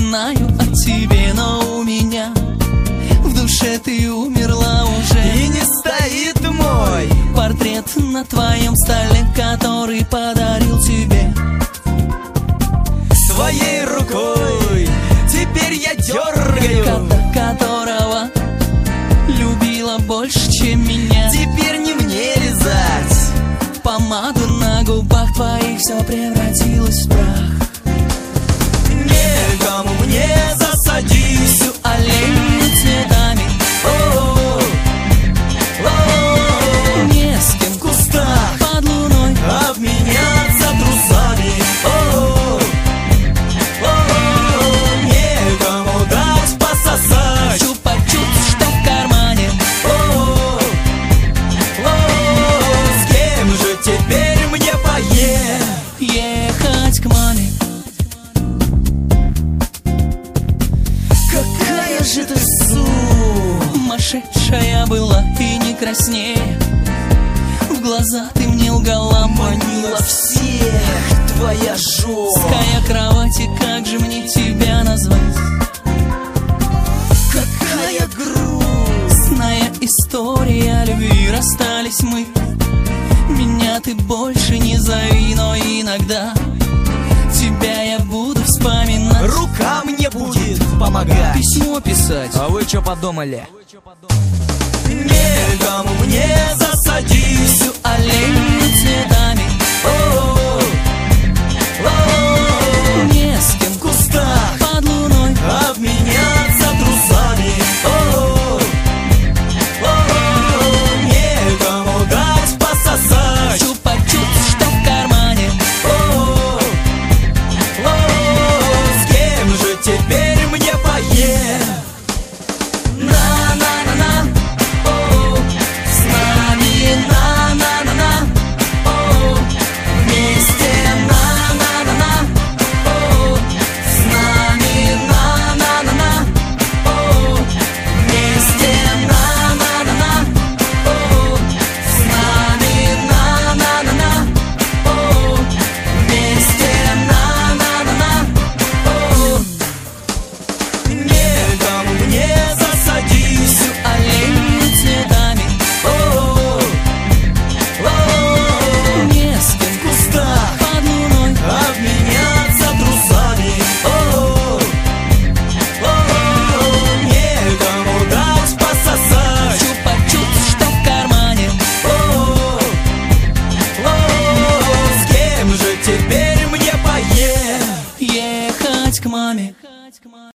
знаю о тебе, но у меня в душе ты умерла уже. И не стоит мой портрет на твоем столе, который подарил тебе своей рукой. Теперь я дергаю кота, которого любила больше, чем меня. Теперь не мне лизать помаду на губах твоих, все превратилось в прах. Некому мне засадить всю аллею цветами. Не с кем в кустах под луной обменяться трусами. Некому дать пососать чупа-чупс, что в кармане. С кем же теперь мне поехать? Ехать к маме. Какая же ты сумасшедшая была и не краснее. В глаза ты мне лгала, манила всех твоя жесткая кровать, и как же мне тебя назвать? Какая грустная история любви. Расстались мы, меня ты больше не зови, но иногда тебя я буду вспоминать. Рука мне будет помогать письмо писать. А вы что подумали? Некому мне засадить всю аллею цветами.